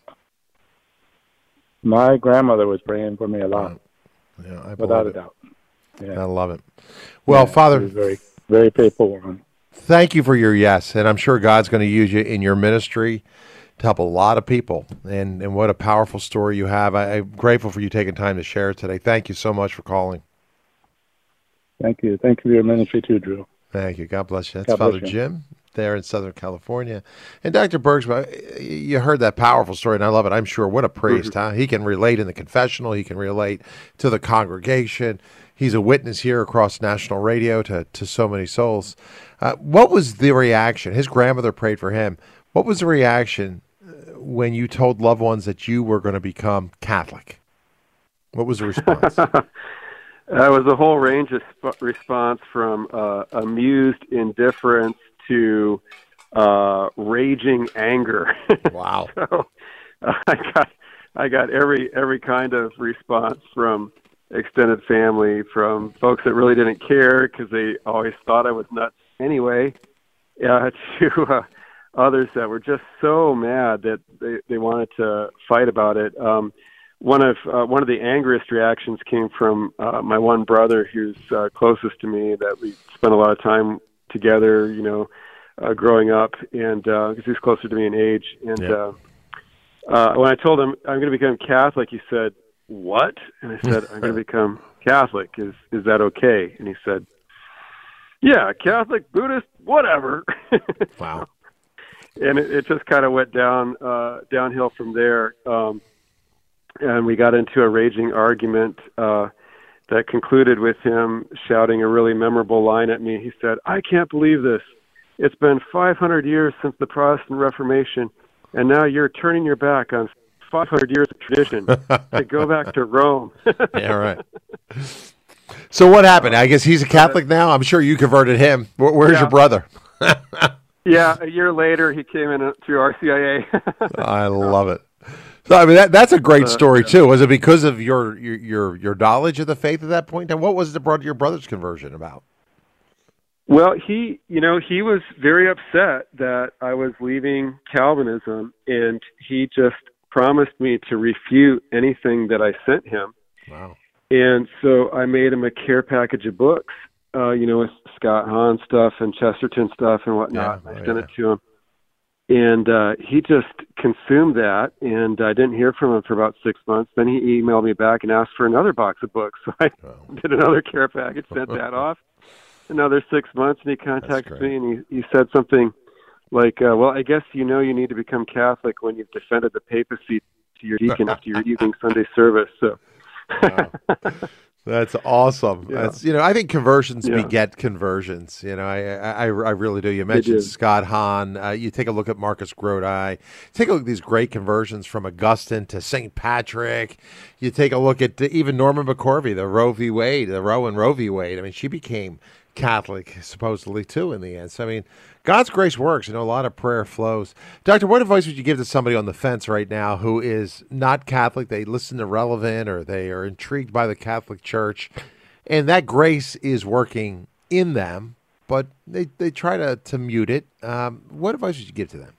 my grandmother was praying for me a lot. Yeah, I without a it. doubt. Yeah. I love it. Well, yeah, Father, very, very faithful one. Thank you for your yes, and I'm sure God's going to use you in your ministry to help a lot of people. And and what a powerful story you have. I, I'm grateful for you taking time to share it today. Thank you so much for calling. Thank you. Thank you for your ministry too, Drew. Thank you. God bless you. That's God Father bless you. Jim there in Southern California. And Doctor Bergsman, you heard that powerful story, and I love it. I'm sure. What a priest, mm-hmm. huh? He can relate in the confessional. He can relate to the congregation. He's a witness here across national radio to, to so many souls. Uh, what was the reaction? His grandmother prayed for him. What was the reaction when you told loved ones that you were going to become Catholic? What was the response? It was a whole range of sp- response, from uh, amused indifference to uh, raging anger. Wow! so uh, I got I got every every kind of response from extended family, from folks that really didn't care because they always thought I was nuts anyway, uh, to uh, others that were just so mad that they, they wanted to fight about it. Um, One of uh, one of the angriest reactions came from uh, my one brother, who's uh, closest to me, that we spent a lot of time together, you know, uh, growing up, and because uh, he's closer to me in age. And yeah. uh, uh, when I told him I'm going to become Catholic, he said, "What?" And I said, "I'm going to become Catholic. Is is that okay?" And he said, "Yeah, Catholic, Buddhist, whatever." Wow. And it, it just kind of went down uh, downhill from there. Um, And we got into a raging argument uh, that concluded with him shouting a really memorable line at me. He said, "I can't believe this. It's been five hundred years since the Protestant Reformation, and now you're turning your back on five hundred years of tradition to go back to Rome." Yeah, right. So what happened? I guess he's a Catholic now? I'm sure you converted him. Where, where's yeah. your brother? Yeah, a year later, he came in through R C I A. I love it. So I mean, that that's a great Uh, story yeah. too. Was it because of your your your, your knowledge of the faith at that point? And what was the bro- your brother's conversion about? Well, he, you know, he was very upset that I was leaving Calvinism, and he just promised me to refute anything that I sent him. Wow. And so I made him a care package of books, uh, you know, with Scott Hahn stuff and Chesterton stuff and whatnot. Yeah. I Oh, sent yeah. it to him. And uh, he just consumed that, and I didn't hear from him for about six months. Then he emailed me back and asked for another box of books. So I did another care package, sent that off. Another six months, and he contacted me, and he, he said something like, uh, well, I guess you know you need to become Catholic when you've defended the papacy to your deacon after your evening Sunday service. So. Wow. That's awesome. Yeah. That's you know I think conversions Yeah. beget conversions. You know I I, I really do. You They mentioned do. Scott Hahn. Uh, you take a look at Marcus Grodi. Take a look at these great conversions from Augustine to Saint Patrick. You take a look at the, even Norma McCorvey, the Roe v. Wade, the Roe and Roe v. Wade. I mean, she became Catholic supposedly too in the end. So I mean, God's grace works. You know, a lot of prayer flows. Doctor, what advice would you give to somebody on the fence right now who is not Catholic? They listen to Relevant or they are intrigued by the Catholic Church, and that grace is working in them, but they, they try to, to mute it. Um, what advice would you give to them?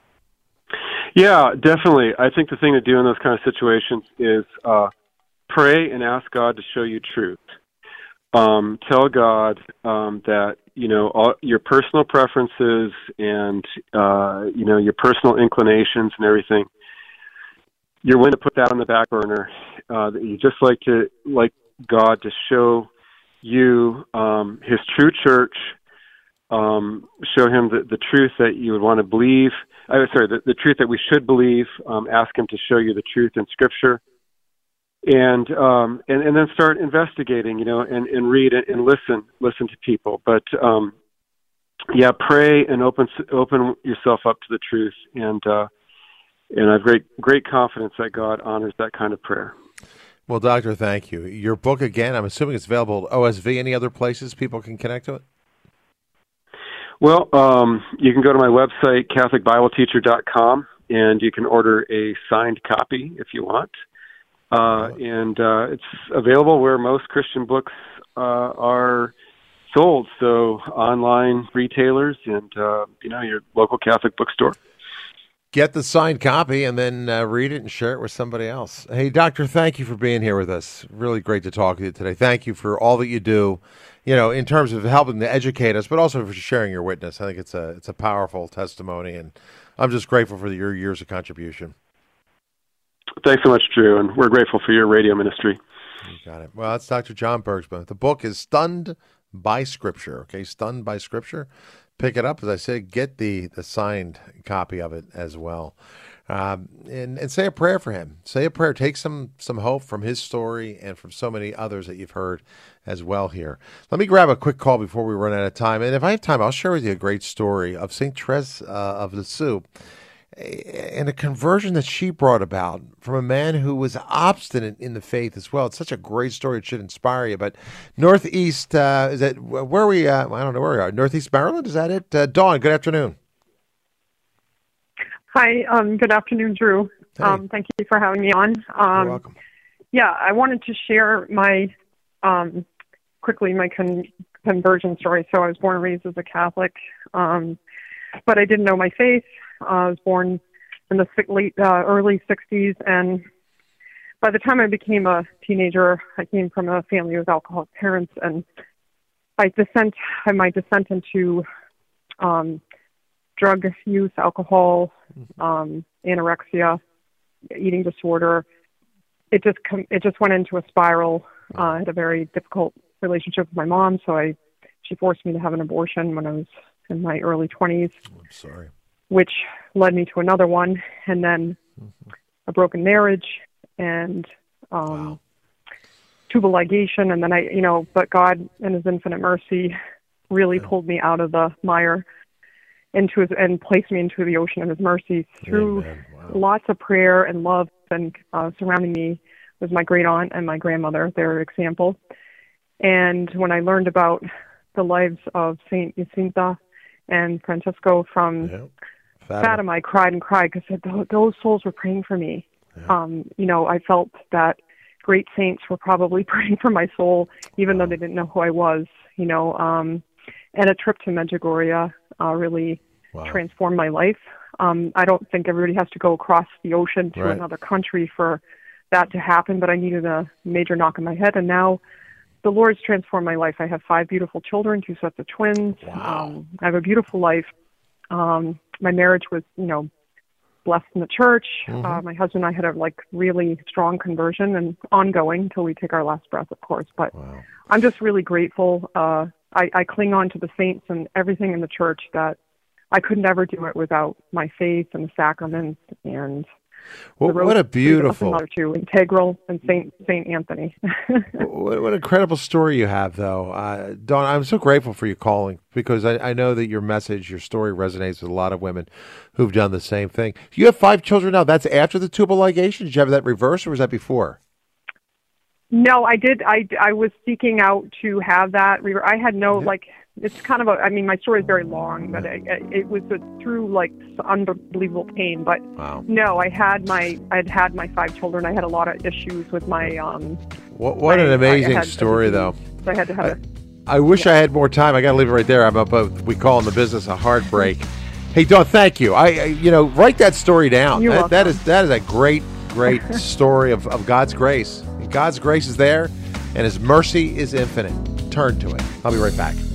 Yeah, definitely. I think the thing to do in those kind of situations is uh, pray and ask God to show you truth. Um, tell God um, that you know all your personal preferences and uh, you know your personal inclinations and everything. You're willing to put that on the back burner. Uh, that you just like to like God to show you um, His true church. Um, show Him the, the truth that you would want to believe. Uh, sorry, the, the truth that we should believe. Um, ask Him to show you the truth in Scripture. And, um, and and then start investigating, you know, and, and read and, and listen, listen to people. But um, yeah, pray and open open yourself up to the truth, and uh, and I have great great confidence that God honors that kind of prayer. Well, Doctor, thank you. Your book again. I'm assuming it's available at O S V. Any other places people can connect to it? Well, um, you can go to my website, Catholic Bible Teacher dot com, and you can order a signed copy if you want. Uh, and uh, it's available where most Christian books uh, are sold, so online retailers and, uh, you know, your local Catholic bookstore. Get the signed copy and then uh, read it and share it with somebody else. Hey, Doctor, thank you for being here with us. Really great to talk with you today. Thank you for all that you do, you know, in terms of helping to educate us, but also for sharing your witness. I think it's a it's a powerful testimony, and I'm just grateful for your years of contribution. Thanks so much, Drew, and we're grateful for your radio ministry. You got it. Well, that's Doctor John Bergsma. The book is Stunned by Scripture, okay? Stunned by Scripture. Pick it up. As I said, get the, the signed copy of it as well. Um, and, and say a prayer for him. Say a prayer. Take some, some hope from his story and from so many others that you've heard as well here. Let me grab a quick call before we run out of time. And if I have time, I'll share with you a great story of Saint Therese uh, of Lisieux, and a conversion that she brought about from a man who was obstinate in the faith as well. It's such a great story. It should inspire you. But Northeast, uh, is that where are we? Uh, I don't know where we are. Northeast Maryland, is that it? Uh, Dawn, good afternoon. Hi, um, good afternoon, Drew. Hey. Um, thank you for having me on. Um, You're welcome. Yeah, I wanted to share my, um, quickly, my con- conversion story. So I was born and raised as a Catholic, um, but I didn't know my faith. Uh, I was born in the late, uh, early sixties, and by the time I became a teenager, I came from a family with alcoholic parents, and I descent, my descent into um, drug use, alcohol, um, anorexia, eating disorder. It just com- it just went into a spiral. Uh, I had a very difficult relationship with my mom, so I she forced me to have an abortion when I was in my early twenties. I'm sorry. Which led me to another one, and then mm-hmm. a broken marriage, and um, wow. tubal ligation, and then I, you know, but God, in His infinite mercy, really yeah. pulled me out of the mire into His and placed me into the ocean of His mercy through wow. lots of prayer and love, and uh, surrounding me was my great aunt and my grandmother, their example. And when I learned about the lives of Saint Jacinta and Francesco from Yeah. Fatima. Fatima. I cried and cried because those souls were praying for me. Um, you know, I felt that great saints were probably praying for my soul, even though they didn't know who I was, you know. Um, and a trip to Medjugorje uh, really transformed my life. Um, I don't think everybody has to go across the ocean to Right. another country for that to happen, but I needed a major knock on my head, and now the Lord's transformed my life. I have five beautiful children, two sets of twins. Um, I have a beautiful life. Um, my marriage was, you know, blessed in the church. Mhm. Uh, my husband and I had a like really strong conversion and ongoing until we take our last breath, of course. But I'm just really grateful. Uh, I, I cling on to the saints and everything in the church that I could never do it without my faith and the sacraments and Well, the what a Rosary, the beautiful- Blessed Mother too, integral and Saint Saint Anthony. What, what an incredible story you have, though. Uh, Dawn, I'm so grateful for you calling because I, I know that your message, your story resonates with a lot of women who've done the same thing. You have five children now. That's after the tubal ligation? Did you have that reverse or was that before? No, I did. I, I was seeking out to have that. re- I had no, like, it's kind of a, I mean, my story is very long, but I, I, it was a, through, like, unbelievable pain. But no, I had my, I had had my five children. I had a lot of issues with my, um, What, what my- an I amazing had a story, disease, though. So I had to have a, I wish I had more time. I got to leave it right there. I'm up. Uh, we call in the business a heartbreak. Hey, Dawn, thank you. I, I you know, write that story down. You're That, that welcome. is that is a great, great story of, of God's grace. And God's grace is there, and His mercy is infinite. Turn to it. I'll be right back.